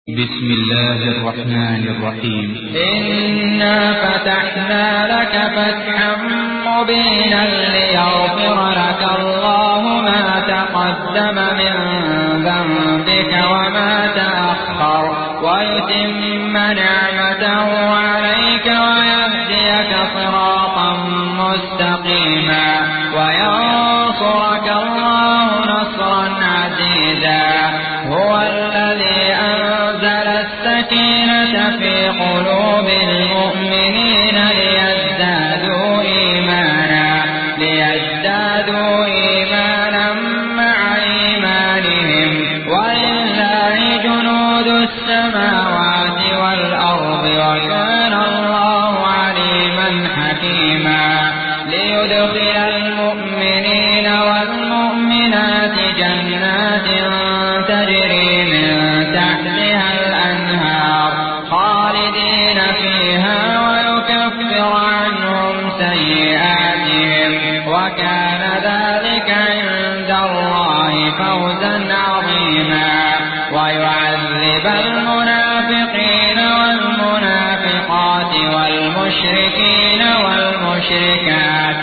بسم الله الرحمن الرحيم. إنا فتحنا لك فتحا مبينا ليغفر لك الله ما تقدم من ذنبك وما تأخر ويتم نعمته عليك ويهديك صراطا مستقيما وينصرك الله نصرا عزيزا. هو الذي أنزل السكينة في قلوب المؤمنين ليزدادوا إيمانا مع إيمانهم ولله جنود السماوات والأرض وكان الله عليما حكيما. ليدخل المؤمنين والمؤمنات جنات تجري من تحتها الأنهار خالدين فيها ويكفر عنهم سيئاتهم وكان ذلك عند الله فوزا عظيما. ويعذب المنافقين والمنافقات والمشركين والمشركات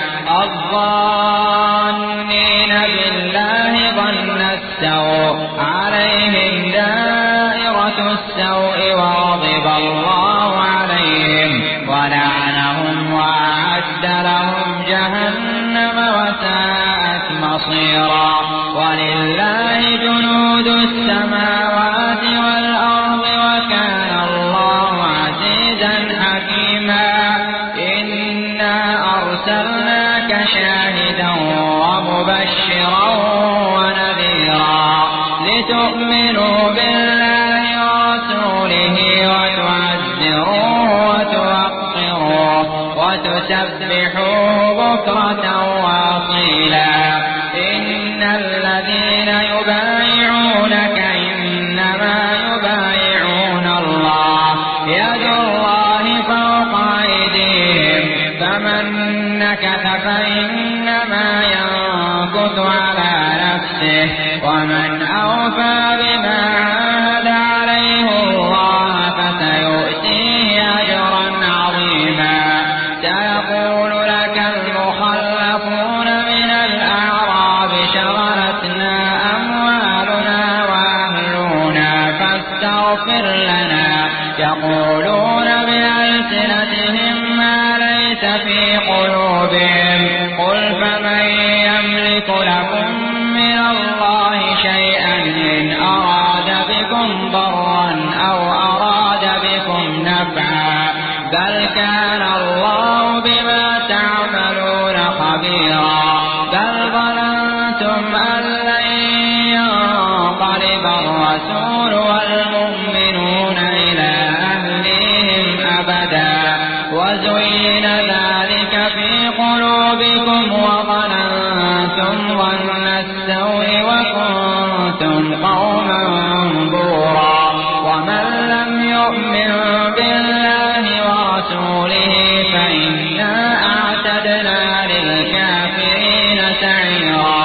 الظانين بالله ظن السوء عليهم دائرة السوء وغضب الله عليهم ولعنهم وأعد لهم جهنم وساءت مصيرا. ولله جنود السماوات والأرض وكان الله عزيزا حكيما. إنا أرسلناك شاهدا ومبشرا ونذيرا لتؤمنوا بالله ورسوله وتعزروه وتوقروه وتسبحوه بكرة وأصيلا. إن الذين يبايعونك إنما يبايعون الله يد الله فوق أيديهم فمن نكث فإنما ينكث على نفسه ومن أوفى بما عاهد عليه الله فسيؤتيه أجرا عظيما. سيقول لك المخلفون من الأعراب شغلتنا أموالنا وأهلنا فاستغفر لنا. يقولون بألسنتهم ما ليس في قلوبهم قل فمن يملك لكم من الله شيئا إن أراد بكم ضرا أو أراد بكم نفعا بل كان الله بما تعملون خبيرا. بل ظننتم أن لن ينقلب الرسول والمؤمنون إلى أهليهم أبدا وزين ذلك في قلوبكم وظننتم ظن السوء وكنتم قوما بورا. ومن لم يؤمن بالله ورسوله فإنا أعتدنا للكافرين سعيرا.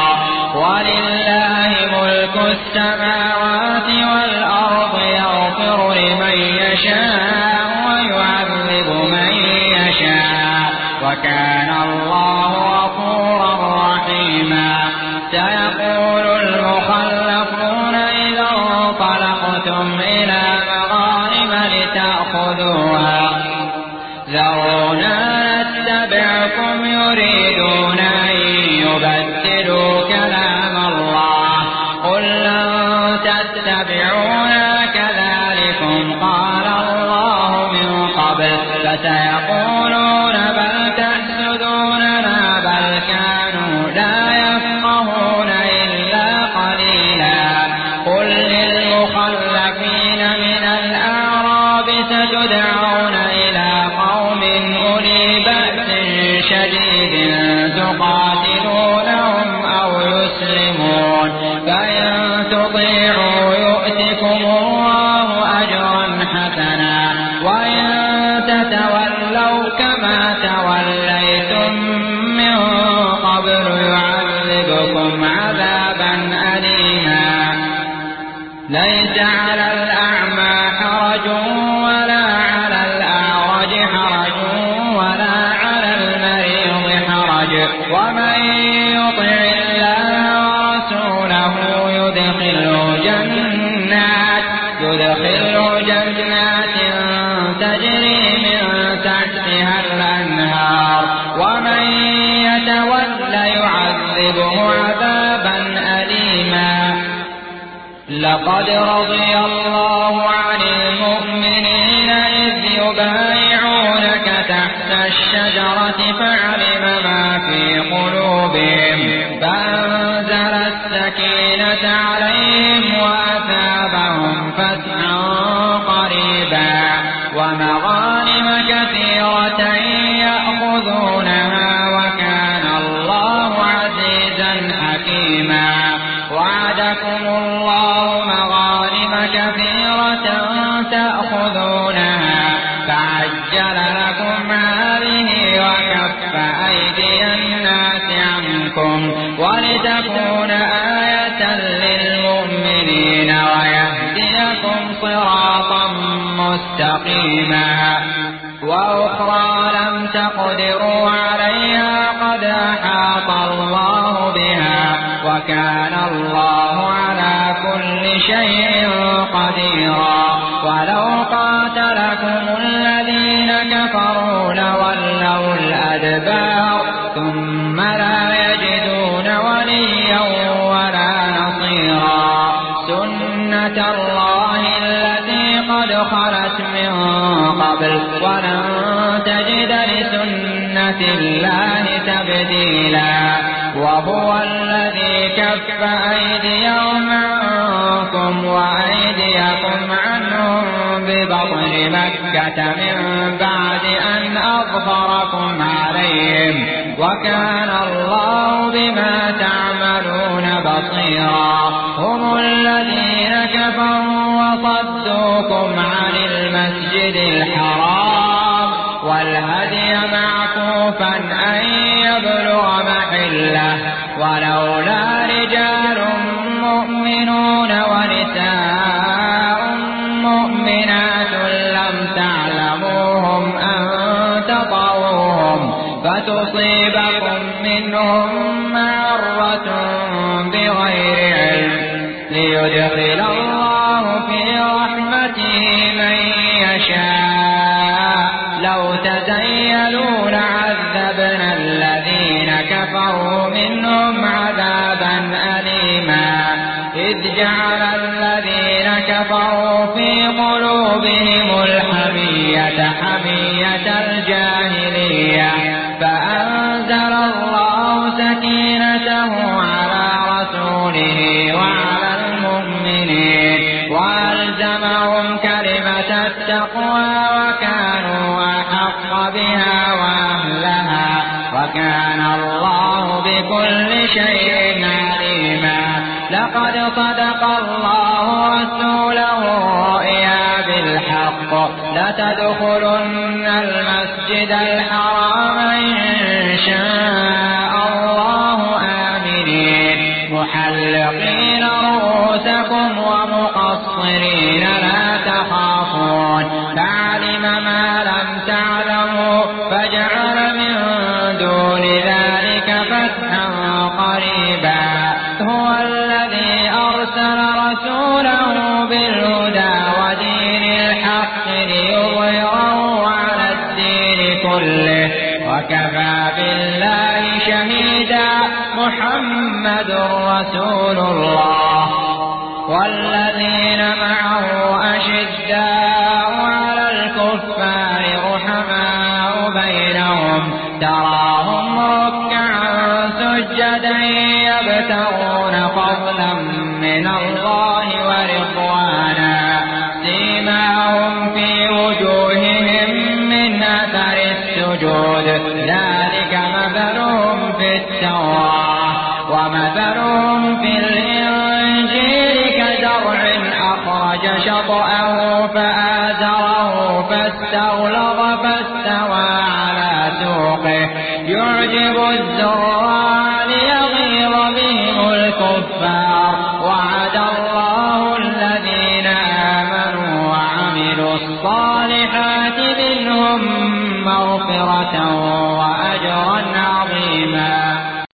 ولله ملك السماوات والأرض يغفر لمن يشاء ويعذب من يشاء وكان الله غفورا رحيما. سيقول المخلفون إذا انطلقتم إلى مغانم لتأخذوها ذرونا نتبعكم يريدون أن يبدلوا كلام الله قل لن تتبعونا كذلكم قال الله من قبل فسيقولون بل تحسدوننا بل كانوا لا يفقهون إلا قليلا. قل للمخلفين من الأعراب ستدعون إلى قوم حرج ولا على الأعرج حرج ولا على المريض حرج ومن يطع الله ورسوله يدخله جنات تجري من تحتها الأنهار ومن يتولى يعذبه عذابا أليما. لقد رضي الله عن المؤمنين إذ يبايعونك تحت الشجرة فعلم ما في قلوبهم فأنزل السكينة عليهم وأثابهم فتحا قريبا ومغانم كثيرة يأخذونها وكان الله عزيزا حكيما. وعدكم الله مغانم كثيرة تأخذونها فعجل لكم هذه وكف أيدي الناس عنكم ولتكون آية للمؤمنين ويهديكم صراطا مستقيما. وأخرى لم تقدروا عليها قد أحاط الله بها وكان الله على كل شيء قديرا. ولو قاتلكم الذين كفروا لولوا الأدبار ثم لا يجدون وليا ولا نصيرا. سنة الله التي قد خلت من قبل ولن تجد لسنة الله تبديلا. وهو الذي كف أيديهم عنكم وأيديكم عنهم ببطن مكة من بعد أن أظفركم عليهم وكان الله بما تعملون بصيرا. هم الذين كفروا وصدوكم عن المسجد الحرام والهدي معكوفا أن يبلغ محله ولولا رجال مؤمنون ونساء مؤمنات لم تعلموهم أن تطعوهم فتصيبكم منهم معرة بغير علم ليدخل الله في رحمته من يشاء. لو تزيلوا لعذبنا الذين كفروا منهم عذابا أليما. إذ جعل الذين كفروا في قلوبهم الحمية حمية الجاهلية فأنزل الله سكينته على رسوله وعلى المؤمنين وألزمهم كلمة التقوى وكانوا أحق بها وأهلها وكان الله بكل شيء عليما. لقد صدق الله رسوله الرؤيا بالحق لتدخلن المسجد الحرام إن شاء الله آمنين محلقين رؤوسكم ومقصرين لا تخافون فعلم ما لم تعلموا فجعل من دون ذلك فتحا قريبا. هو الذي أرسل رسوله بالهدى ودين الحق ليظهره على الدين كله وكفى بالله شهيدا. محمد رسول الله والذين معه أشداء على الكفار رحماء بينهم تراهم ركعا سجدا يبتغون فضلا من الله ورضوانا سيماهم في وجوههم من أثر السجود ذلك مثلهم في التوراة ومثلهم في الإنجيل كزرع أخرج شطأه فآزره فاستغلظ فاستوى على سوقه يعجب الزراع ليغيظ بهم الكفار. وعد الله الذين آمنوا وعملوا الصالحات منهم مغفرة وأجرا